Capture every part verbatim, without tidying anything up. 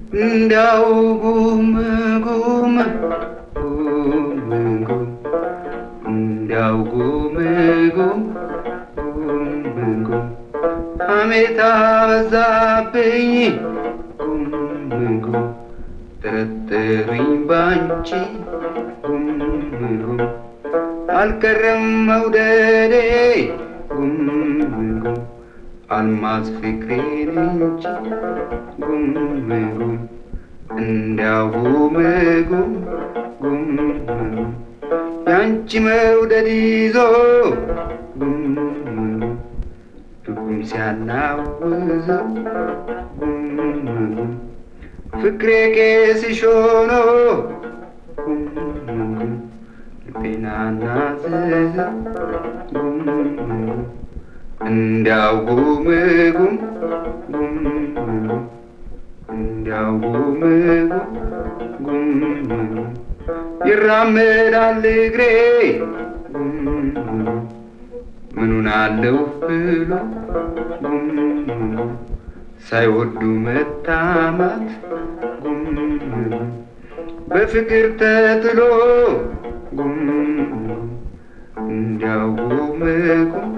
እንዳው ጉም ጉም ጉም ጉም እንዳው ጉም ጉም ጉም ጉም ሐሜታ በዛብኝ ጉም ጉም ጠረጠሩኝ ባንቺ ጉም ጉም አልቀረም መውደዴ ጉም ጉም አልማዝ ፍቅሬን እንጂ ጉም ጉም እንዳው ጉም ጉም ጉም ጉም ያንቺ መውደድ ይዞ ጉም ጉም ልቡን ሲያናውዘው ጉም ጉም ፍቅሬ ቄስሽ ሆኖ ጉም ጉም ልቤን አናዘዘው ጉም ጉም እንዳው ጉም ጉም ጉም ጉም እንዳው ጉም ጉም ጉም ይራመዳል እግሬ ጉም ጉም ምኑን አለው ብሎ ጉም ጉም ሳይወዱ መታማት ጉም ጉም በፍቅር ተጥሎ ጉም ጉም እንዳው ጉም ጉም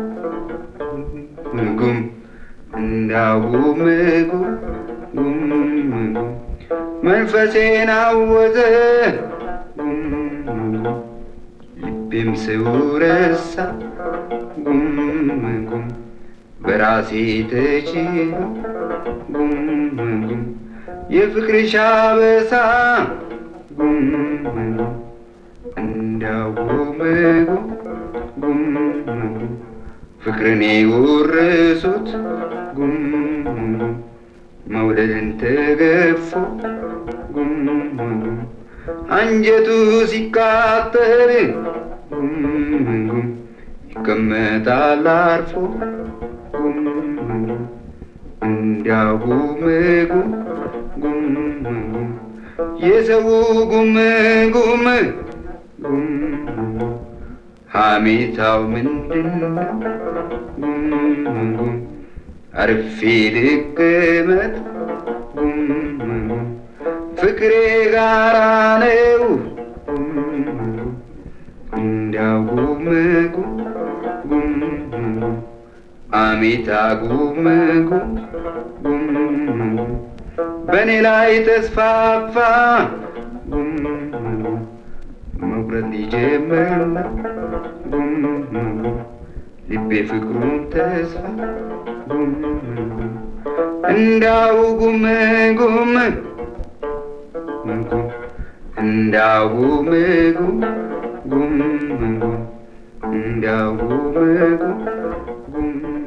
ጉም እንዳው ጉም ጉም ጉም ጉም መንፈሴን አወዘ ጉም ጉም ልቤም ሰው ረሳ ጉም ጉም በራሴ ተችሎ ጉም ጉም የፍቅርሽ አበሳ ጉም ጉም እንዳው ጉም ጉም ጉም ጉም ፍቅርን የወረሱት ጉም ጉም መውደድን ተገፎ ጉም ጉም አንጀቱ ሲቃጠል ጉም ጉም ይቀመጣል አርፎ ጉም ጉም እንዳው ጉም ጉም ጉም ጉም የሰው ጉም ጉም ጉም ጉም ሐሜታው ምንድነው ጉም ጉም አርፌ ልቀመጥ ጉም ጉም ፍቅሬ ጋራ ነው ጉም ጉም እንዳው ጉም ጉም ጉም ጉም ሐሜታ ጉም ጉም ጉም ጉም በኔ ላይ ተስፋፋ ጉም ጉም መቁረጥ ሊጀምር ጉም ጉም ልቤ ፍቅሩን ተስፋ ጉም ጉም እንዳው ጉም ጉም ጉም እንዳው ጉም ጉም ጉም ጉም እንዳው ጉም ጉም ጉም